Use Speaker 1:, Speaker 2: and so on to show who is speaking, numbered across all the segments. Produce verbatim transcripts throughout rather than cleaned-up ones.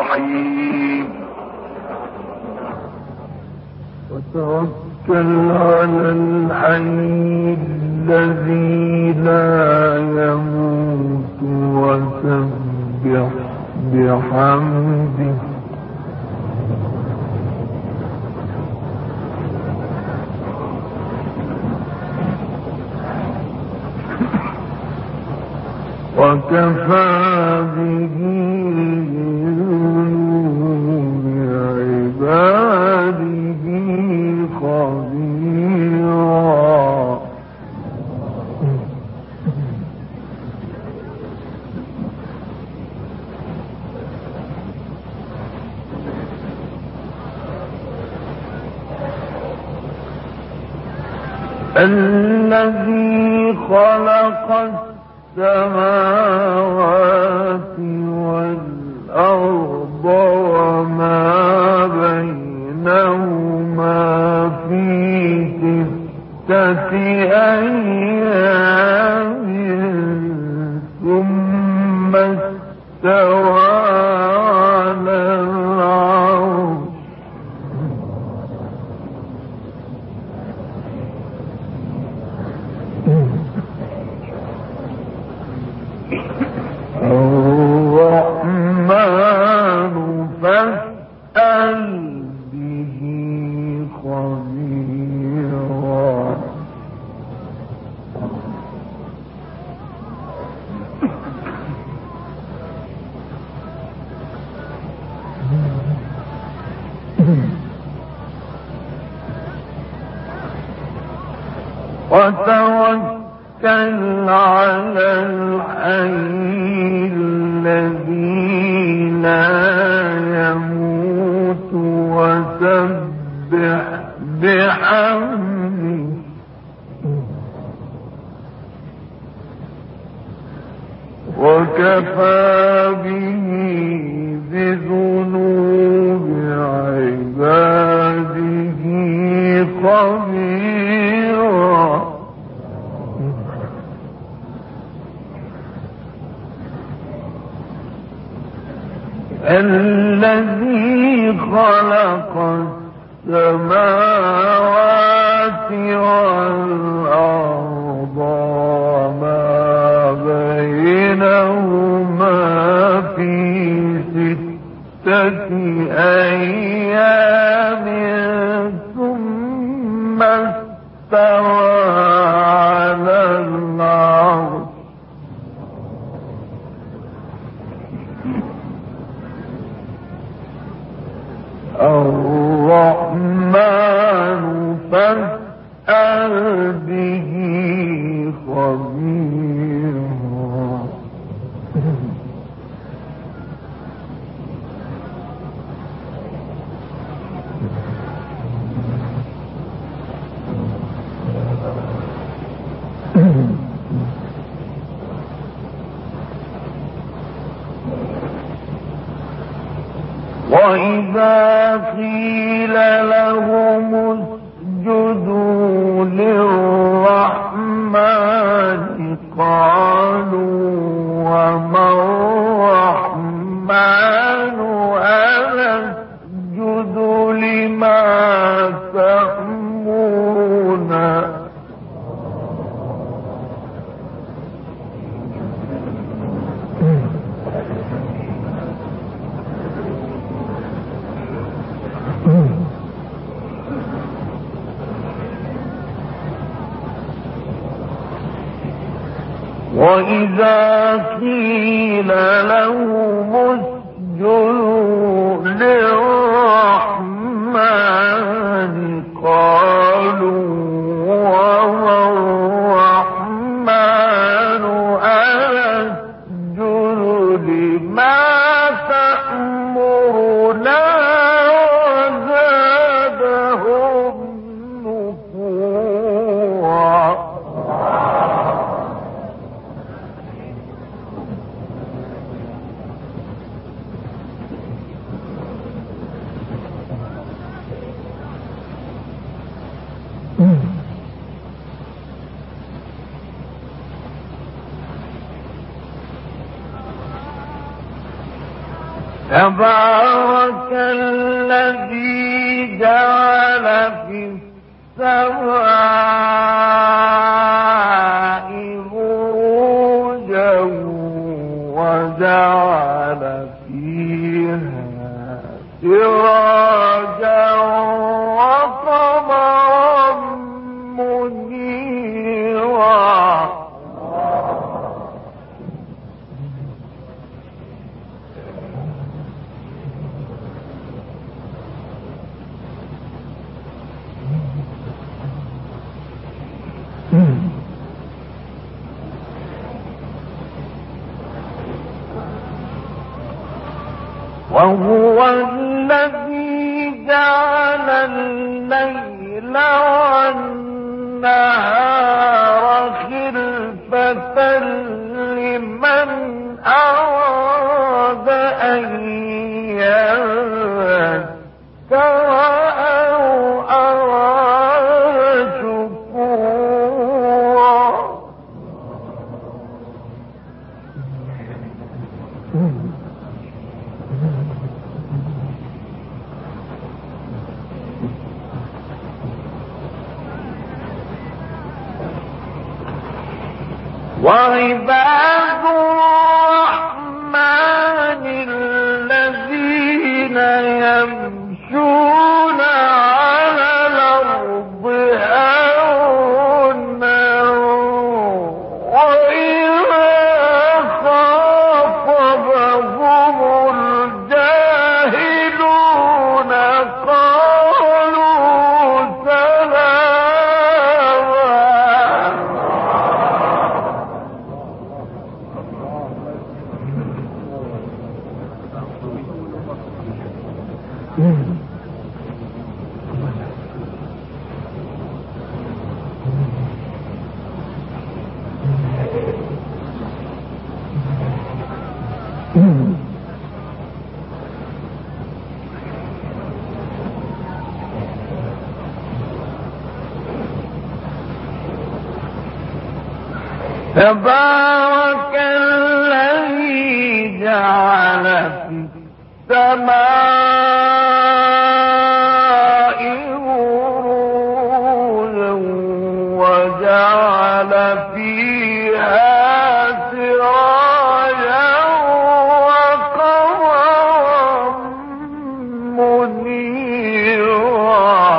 Speaker 1: الرحيم وتوكل على الحي الذي لا يموت وسبح بحمده وكفى به بعباده خبيرا الذي خلق السماوات والأرض وما بينهما في ستة أيام ثم استوى على العرش الرحمن فاسأل به خبيرا وتوكل على الحي الذي لا يموت وسبح بحمده وكفى به بذنوب عباده خبيرا الذي خلق السماوات والأرض وما بينهما في ستة أيام ثم استوى على العرش الرحمن فاسأل به خبيرا وإذا قيل لهم اسجدوا للرحمن قالوا وما الرحمن أنسجد لما تأمرنا وإذا قيل لهم اسجدوا للرحمن قالوا وما الرحمن أنسجد لما تأمرنا وزادهم نفورا تبارك الذي جعل في السماء بروجا وجعل فيها سراجا وقمرا منيرا وهو الذي جعل الليل والنهار خلفة لمن أراد أن يذكر أو أراد شكورا وعباد الرحمن الذين يمشون على الأرض هونا وإذا خاطبهم الجاهلون قالوا تبارك الذي جعل في السماء بروجا وجعل فيها سراجا وقمرا منيرا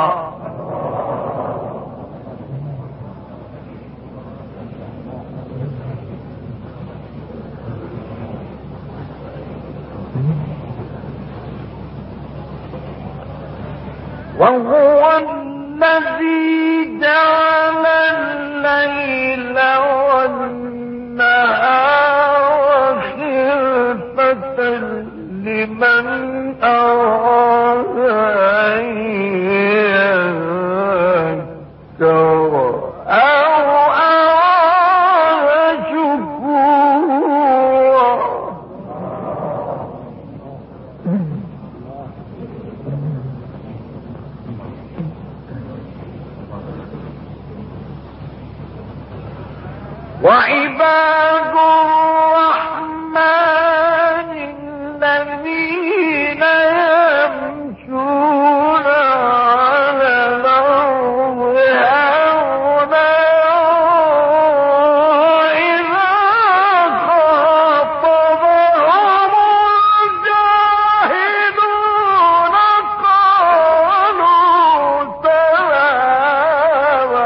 Speaker 1: وهو الذي جعل الليل والنهار خلفة لمن أراد أن يذكر أو أراد شكورا وعباد الرحمن الذين يمشون على الأرض هونا وإذا خاطبهم الجاهلون قالوا سلاما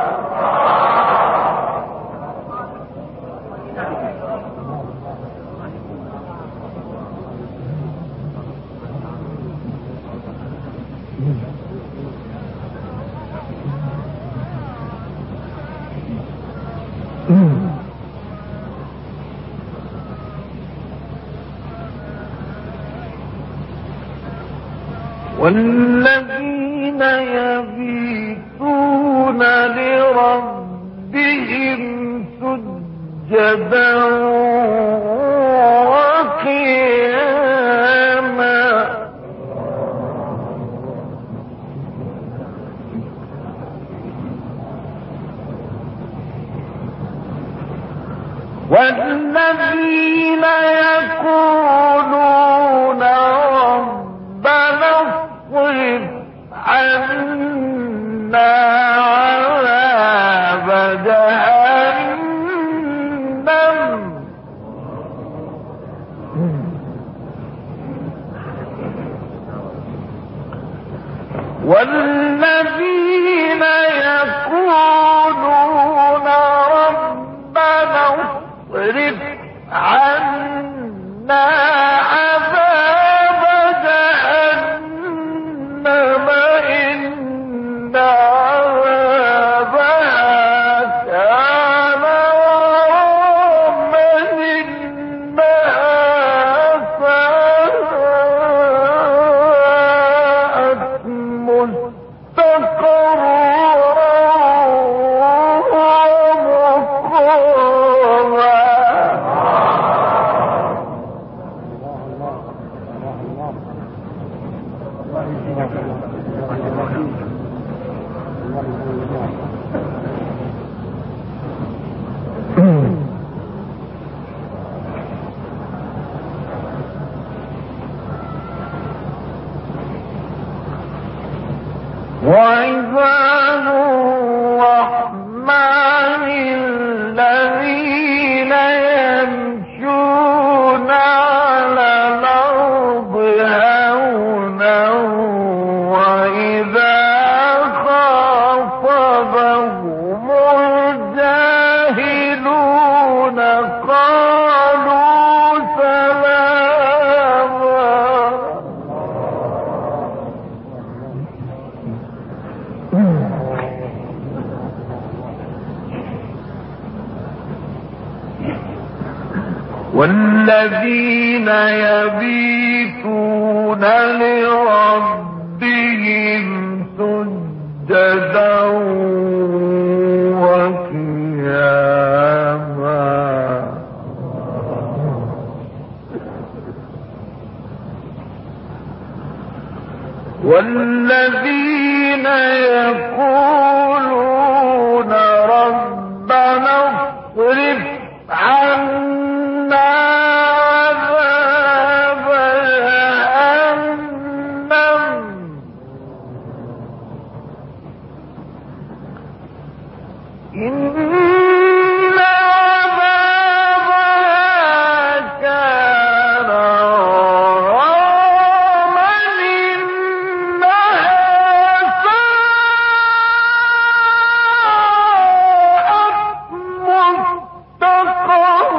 Speaker 1: والذين يبيتون لربهم سجدا وقياما والذين يقولون والذين يقولون ربنا اصرف عنا عذاب جهنم إن عذابها كان غراما إنها ساءت مستقرا ومقاما. وعباد الرحمن الذين يمشون على الأرض هونا وإذا خاطبهم الجاهلون قالوا سلاما. والذين يبيتون لربهم سجدا وقياما. والذين يقولون ربنا اصرف عنا عذاب جهنم إن عذابها كان غراما إنها ساءت مستقرا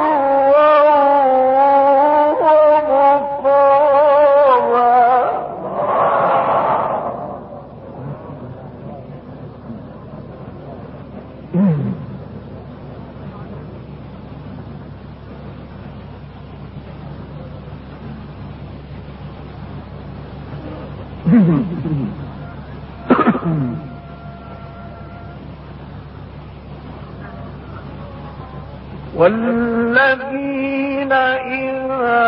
Speaker 1: والذين إذا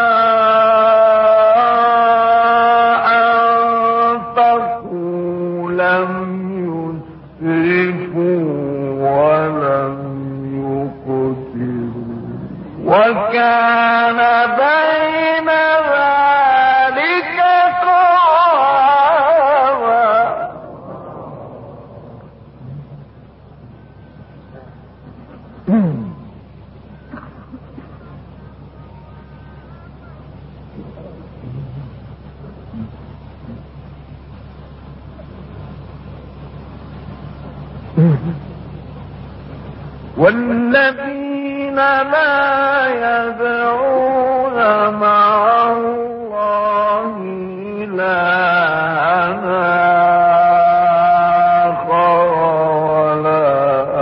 Speaker 1: أنفقوا لم يسرفوا ولم يقتروا وكان بين ذلك قواما. والذين لا يدعون مع الله إلها آخر ولا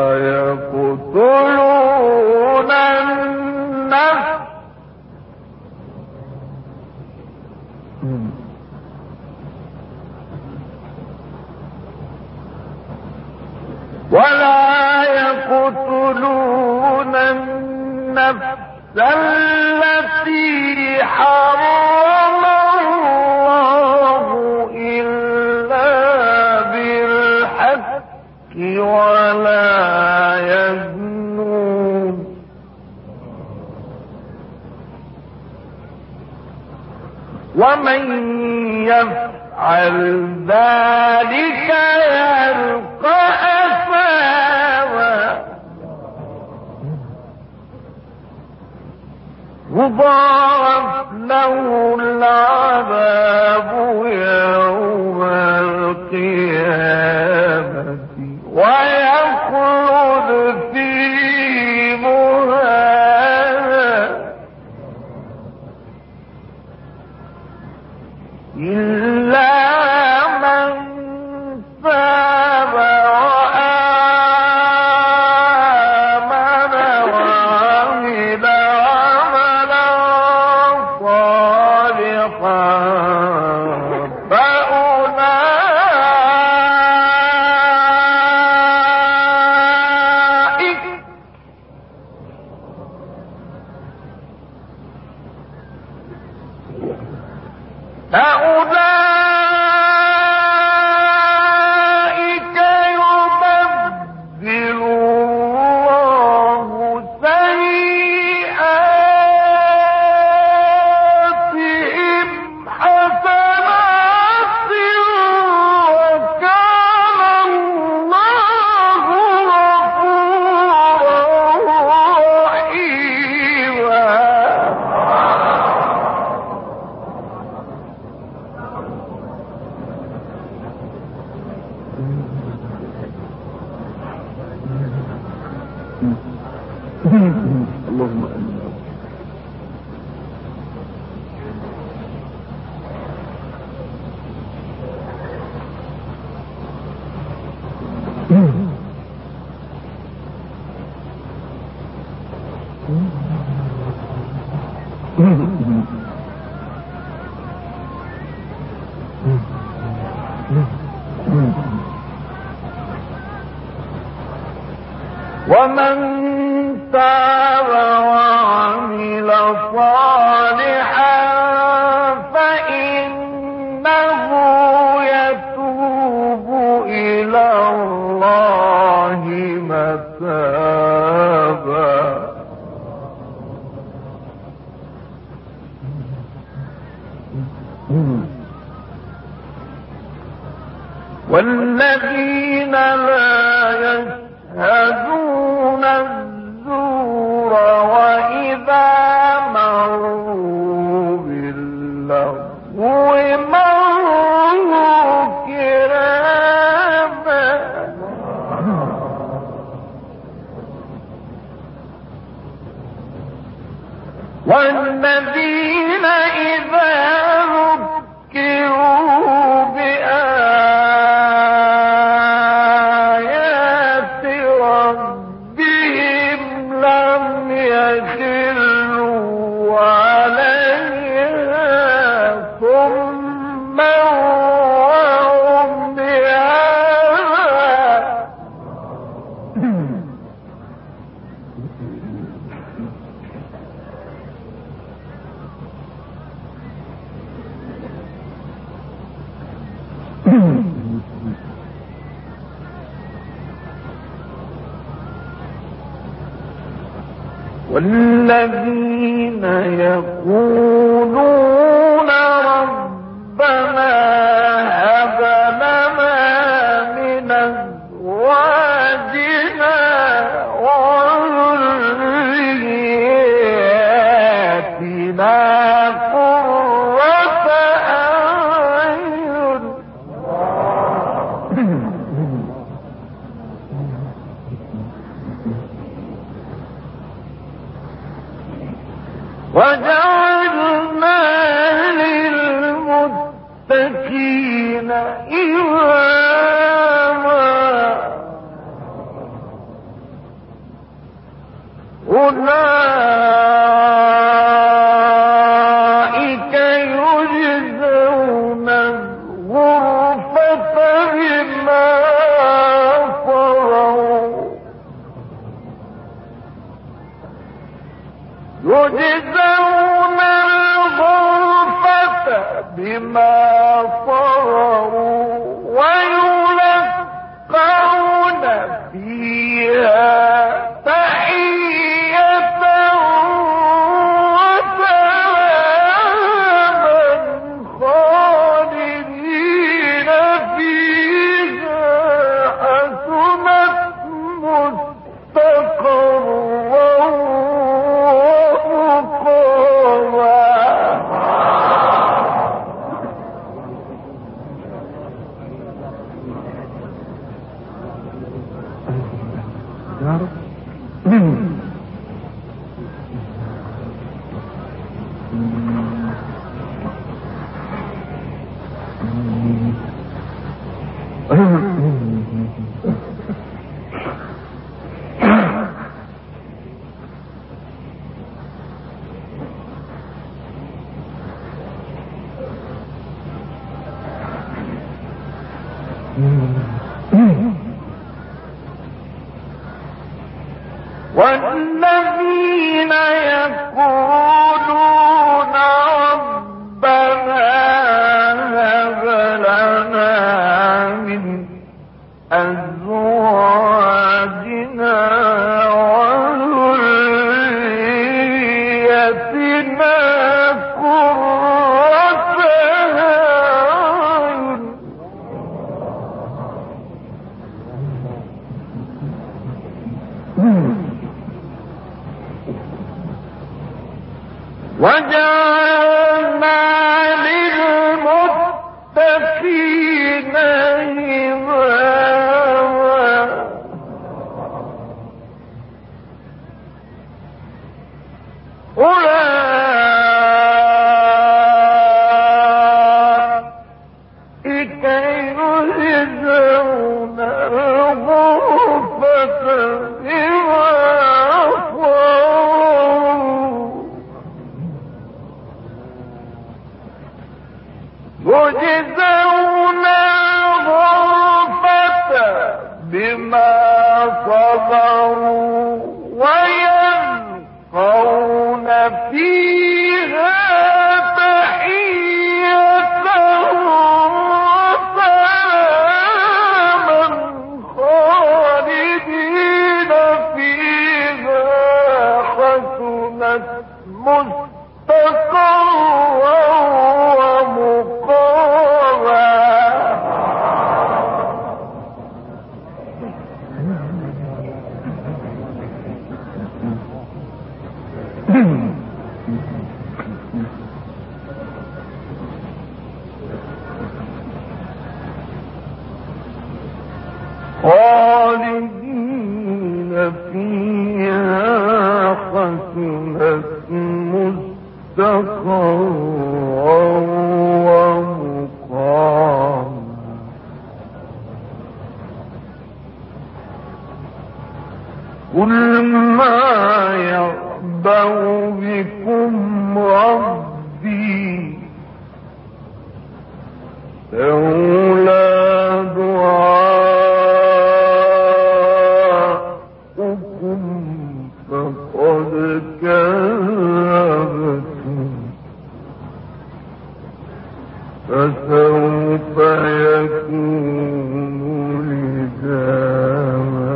Speaker 1: يقتلون النفس ولا يقتلون النفس التي حرم الله إلا بالحق ولا يزنون ومن يفعل ذلك يلقى أثاما يضاعف له العذاب يوم القيامة ويخلد فيه مهانا إلا من تاب وآمن وعمل عملا صالحا فأولئك فأولئك يبدل الله سيئاتهم حسنات وكان الله غفورا رحيما. اللهم ومن تاب وعمل صالحا فإنه يتوب إلى الله متابا. والذين لا يشهدون الزور وإذا مروا باللغو مروا كراما. والذين إذا ذكروا بآيات ربهم لم يخروا عليها صما وعميانا. والذين يقولون ربنا هب لنا من أزواجنا وذرياتنا قرة أعين وجعلنا للمتقين إماما. أولئك يجزون الغرفة بما صبروا يجزون الغرفة بما صبروا ويلقون فيها تحية وسلاما خالدين فيها حسنت مستقرا ومقاما. والذين يقولون ربنا هب لنا من أزواجنا وذريتنا قرة أعين وجعلنا للمتقين إماما أولئك يجزون الغرفة بما يجزون الغرفة بما صبروا ويلقون فيها تحية وسلاما خالدين فيها حسنت مستقرا خالدين فيها حسنت مستقرا ومقاما قل ما يعبأ بكم ربي لولا دعاؤكم فقد كذبتم فسوف يكون لزاما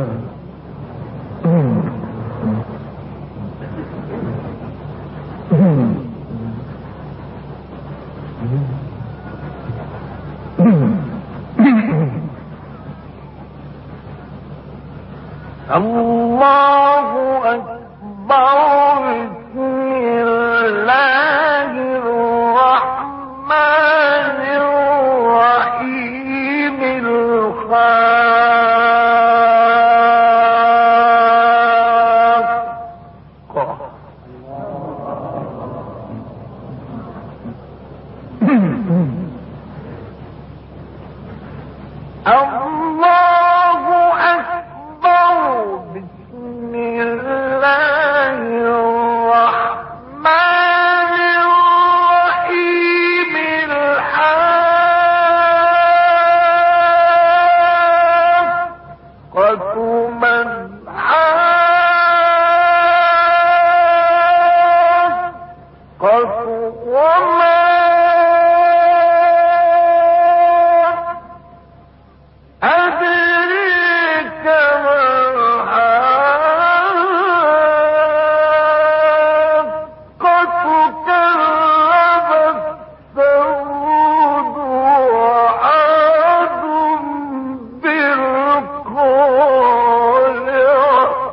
Speaker 1: الله أكبر بسم الله الرحمن الرحيم الحاقة الله أكبر بسم الله الرحمن الرحيم الحاقة ما الحاقة وما